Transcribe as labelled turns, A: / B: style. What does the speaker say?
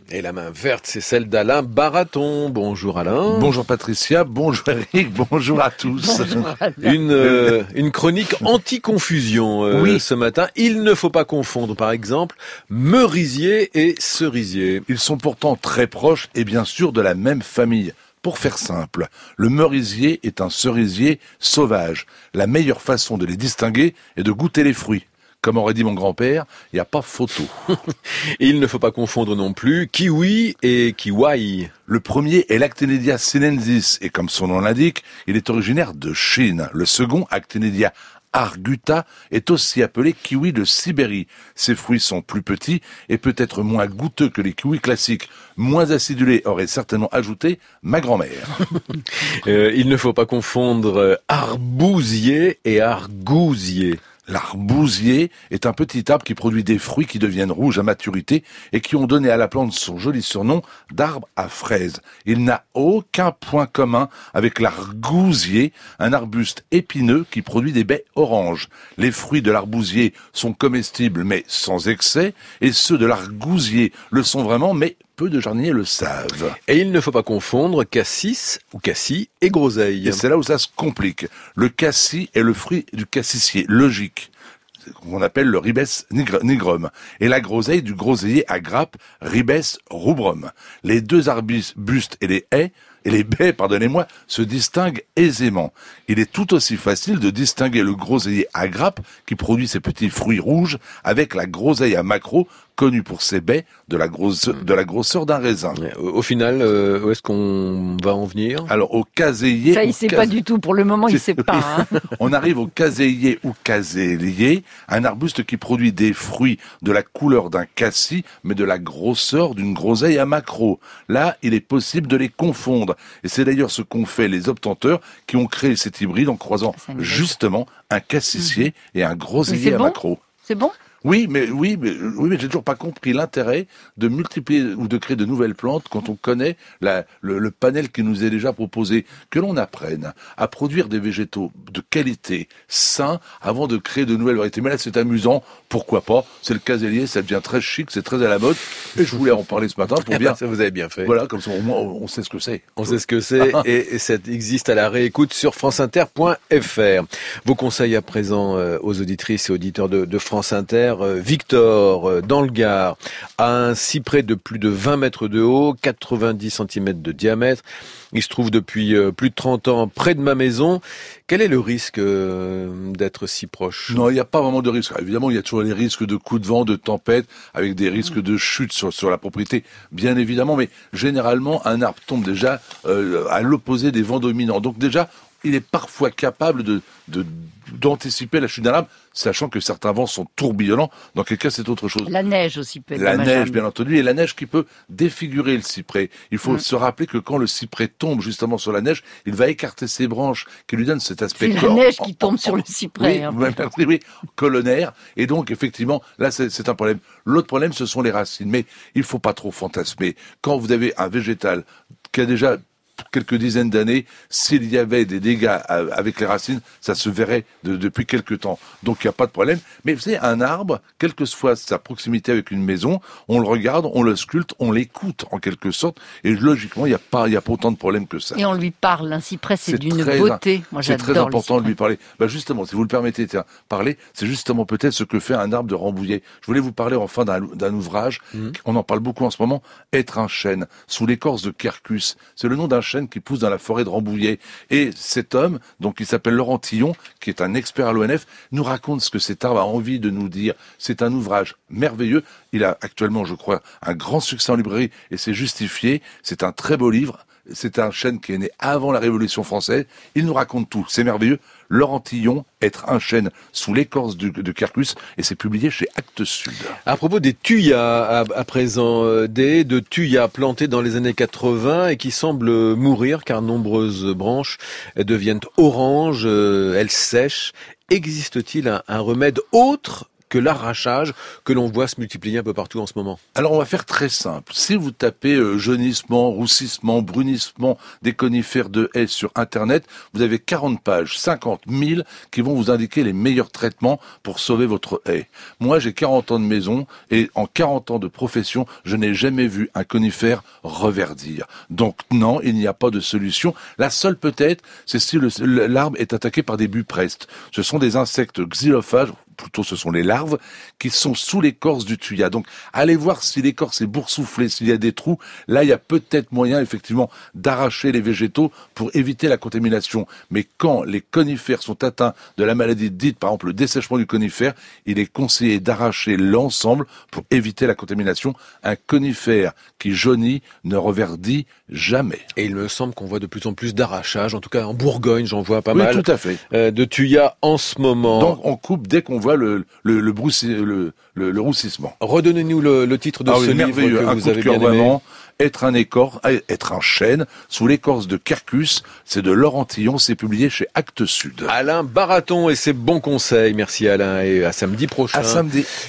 A: Et la main verte, c'est celle d'Alain Baraton. Bonjour Alain.
B: Bonjour Patricia, bonjour Eric, bonjour à tous.
A: Une chronique anti-confusion
B: Oui.
A: Ce matin. Il ne faut pas confondre par exemple merisier et cerisier.
B: Ils sont pourtant très proches et bien sûr de la même famille. Pour faire simple, le merisier est un cerisier sauvage. La meilleure façon de les distinguer est de goûter les fruits. Comme aurait dit mon grand-père, il n'y a pas photo.
A: Il ne faut pas confondre non plus kiwi et kiwai.
B: Le premier est l'Actinidia sinensis et comme son nom l'indique, il est originaire de Chine. Le second, Actinidia arguta, est aussi appelé kiwi de Sibérie. Ses fruits sont plus petits et peut-être moins goûteux que les kiwis classiques. Moins acidulés, aurait certainement ajouté ma grand-mère.
A: Il ne faut pas confondre arbousier et argousier.
B: L'arbousier est un petit arbre qui produit des fruits qui deviennent rouges à maturité et qui ont donné à la plante son joli surnom d'arbre à fraises. Il n'a aucun point commun avec l'argousier, un arbuste épineux qui produit des baies oranges. Les fruits de l'arbousier sont comestibles mais sans excès et ceux de l'argousier le sont vraiment mais peu de jardiniers le savent.
A: Et il ne faut pas confondre cassis ou cassis et groseille.
B: Et c'est là où ça se complique. Le cassis est le fruit du cassissier, logique, qu'on appelle le ribes nigrum, et la groseille du groseillier à grappe, ribes rubrum. Les deux arbustes et les baies, pardonnez-moi, se distinguent aisément. Il est tout aussi facile de distinguer le groseillier à grappe, qui produit ses petits fruits rouges, avec la groseille à maquereau, connue pour ses baies de la grosseur d'un raisin.
A: Au final, où est-ce qu'on va en venir ?
B: Alors, au caséier...
C: Ça, il sait pas du tout. Pour le moment, il sait pas. Hein.
B: On arrive au caséier ou casélier, un arbuste qui produit des fruits de la couleur d'un cassis, mais de la grosseur d'une groseille à maquereau. Là, il est possible de les confondre. Et c'est d'ailleurs ce qu'ont fait les obtenteurs qui ont créé cet hybride en croisant justement un cassissier et un groseillier à maquereau.
C: C'est bon ?
B: Oui, mais j'ai toujours pas compris l'intérêt de multiplier ou de créer de nouvelles plantes quand on connaît le panel qui nous est déjà proposé. Que l'on apprenne à produire des végétaux de qualité, sains, avant de créer de nouvelles variétés. Mais là, c'est amusant. Pourquoi pas? C'est le casélier, ça devient très chic, c'est très à la mode. Et je voulais en parler ce matin pour bien.
A: Ça vous avez bien fait.
B: Voilà, comme ça, au moins, on sait ce que c'est.
A: On sait ce que c'est et ça existe à la réécoute sur franceinter.fr. Vos conseils à présent aux auditrices et auditeurs de France Inter. Victor, dans le Gard, a un cyprès de plus de 20 mètres de haut, 90 cm de diamètre. Il se trouve depuis plus de 30 ans près de ma maison. Quel est le risque d'être si proche ?
B: Non, il n'y a pas vraiment de risque. Évidemment, il y a toujours les risques de coups de vent, de tempête, avec des risques de chute sur la propriété, bien évidemment. Mais généralement, un arbre tombe déjà à l'opposé des vents dominants. Donc déjà, il est parfois capable d'anticiper la chute d'un arbre, sachant que certains vents sont tourbillonnants. Dans quel cas, c'est autre chose.
C: La neige aussi peut être
B: La
C: dommageable.
B: neige, bien entendu, et la neige qui peut défigurer le cyprès. Il faut se rappeler que quand le cyprès tombe justement sur la neige, il va écarter ses branches qui lui donnent cet aspect...
C: C'est la neige qui tombe sur le cyprès.
B: Oui, colonnaire. Et donc, effectivement, là, c'est un problème. L'autre problème, ce sont les racines. Mais il faut pas trop fantasmer. Quand vous avez un végétal qui a déjà quelques dizaines d'années, s'il y avait des dégâts avec les racines, ça se verrait depuis quelques temps. Donc il n'y a pas de problème. Mais vous savez, un arbre, quelle que soit sa proximité avec une maison, on le regarde, on le sculpte, on l'écoute en quelque sorte, et logiquement, il n'y a pas autant de problèmes que ça.
C: Et on lui parle. Un cyprès, c'est d'une
B: très
C: beauté. Moi,
B: c'est
C: j'adore
B: très important
C: les
B: de lui parler. Justement, si vous le permettez, parler, c'est justement peut-être ce que fait un arbre de Rambouillet. Je voulais vous parler enfin d'un ouvrage, on en parle beaucoup en ce moment, Être un chêne, sous l'écorce de Quercus. C'est le nom d'un chêne qui pousse dans la forêt de Rambouillet. Et cet homme, donc il s'appelle Laurent Tillon, qui est un expert à l'ONF, nous raconte ce que cet arbre a envie de nous dire. C'est un ouvrage merveilleux. Il a actuellement, je crois, un grand succès en librairie et c'est justifié. C'est un très beau livre. C'est un chêne qui est né avant la Révolution française. Il nous raconte tout. C'est merveilleux. Laurent Tillon, Être un chêne sous l'écorce de Quercus, et c'est publié chez Actes Sud.
A: À propos des thuyas, à présent, des de thuyas plantés dans les années 80 et qui semblent mourir car nombreuses branches deviennent oranges, elles sèchent. Existe-t-il un remède autre que l'arrachage que l'on voit se multiplier un peu partout en ce moment?
B: Alors on va faire très simple. Si vous tapez jaunissement, roussissement, brunissement des conifères de haies sur Internet, vous avez 40 pages, 50 000 qui vont vous indiquer les meilleurs traitements pour sauver votre haie. Moi, j'ai 40 ans de maison et en 40 ans de profession, je n'ai jamais vu un conifère reverdir. Donc non, il n'y a pas de solution. La seule peut-être, c'est si l'arbre est attaqué par des buprestes. Ce sont des insectes xylophages, plutôt ce sont les larves, qui sont sous l'écorce du thuya. Donc, allez voir si l'écorce est boursouflée, s'il y a des trous. Là, il y a peut-être moyen, effectivement, d'arracher les végétaux pour éviter la contamination. Mais quand les conifères sont atteints de la maladie dite, par exemple, le dessèchement du conifère, il est conseillé d'arracher l'ensemble pour éviter la contamination. Un conifère qui jaunit ne reverdit jamais.
A: Et il me semble qu'on voit de plus en plus d'arrachage, en tout cas en Bourgogne, j'en vois pas
B: Oui,
A: mal.
B: tout à fait.
A: De thuya en ce moment.
B: Donc, on coupe dès qu'on voit le roussissement.
A: Redonnez-nous le titre de ce livre que
B: un
A: vous
B: coup de
A: avez
B: cœur
A: bien aimé.
B: vraiment. Être un chêne sous l'écorce de Quercus, c'est de Laurent Tillon, c'est publié chez Actes Sud.
A: Alain Baraton et ses bons conseils. Merci Alain et à samedi prochain.
B: À samedi.